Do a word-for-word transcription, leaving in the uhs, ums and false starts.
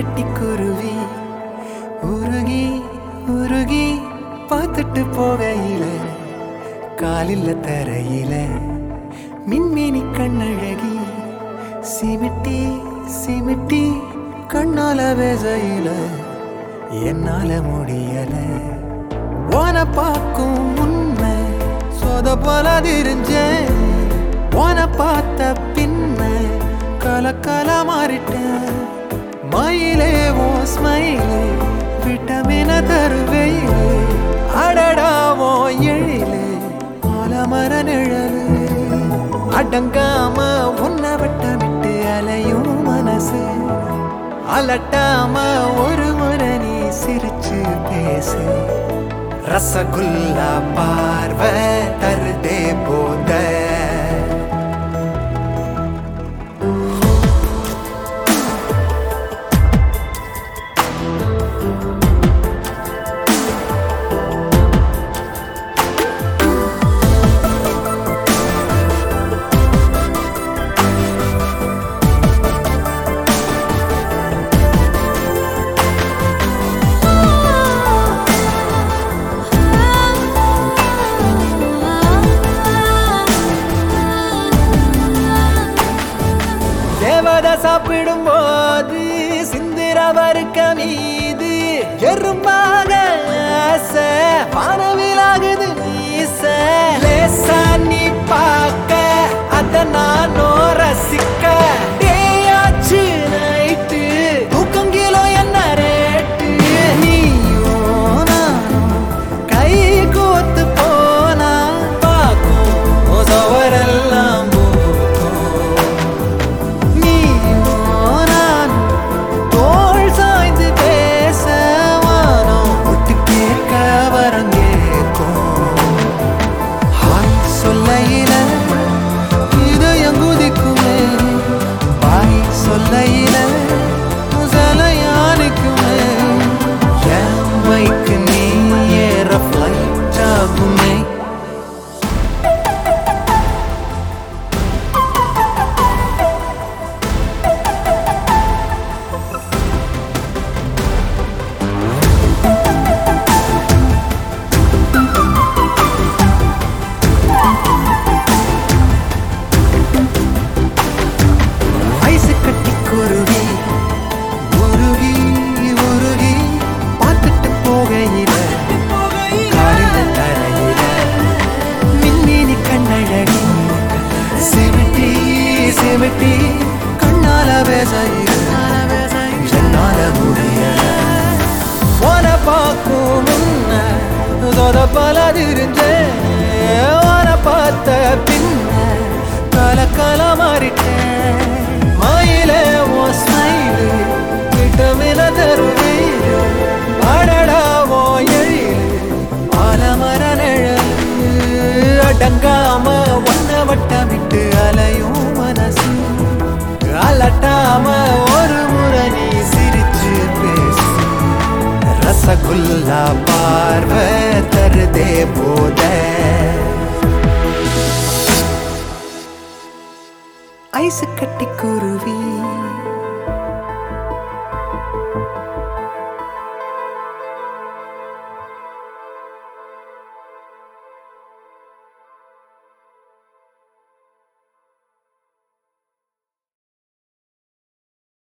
கட்டி குருவி உருகி உருகி பார்த்துட்டு போகையில காலில்ல தரையில மின்மினி கண்ணழகி சிமிட்டி சிமிட்டி கண்ணால வேசையில என்னால முடியல வான பார்க்கும் முன்ன சொத போல திரிஞ்சேன் வான பார்த்த பின்ன கலக்கல மாறிட்டேன் மயிலே ஓ ஸ்மைலே விட்டமின தருவையிலே அடடாவோ எழிலே ஆலமர நிழலே அடங்காம உன்னை வட்டமிட்டு அலையும் மனசு அலட்டாம ஒரு முறை நீ சிரிச்சு பேசு ரசகுல்லா பார்வை தருதே போத சாப்பிடும் போது சிந்திர வறுக்க மீது எறும்பாக ஆசை வானவிலாகுது மீச லேசா நீ பார்க்க அத நானோ ரசிக்க டேயாச்சு நைட்டு தூக்கங்கிலோ என்ன ரேட்டு நீயோ நானும் கை கோத்து போனா பார்க்கும் சவரெல்லாம் கண்ணால என்னால முடியல உன பார்க்கும் முன்ன சொத பல திரிஞ்சேன் உன பார்த்த பின்ன கலக்கல மாறிட்டேன் மயிலே ஓ ஸ்மைலு விட்டமின தருவீரு அடடாவோ எழிலு ஆலமர நிழல் அடங்காம ஒன்ன வட்டமிட்டு அலையும் மனசு அலட்டாம ஒரு முறை நீ சிரிச்சு பேசு ரசகுல்லா பார்வை தருதே போத ஐசு கட்டி குருவி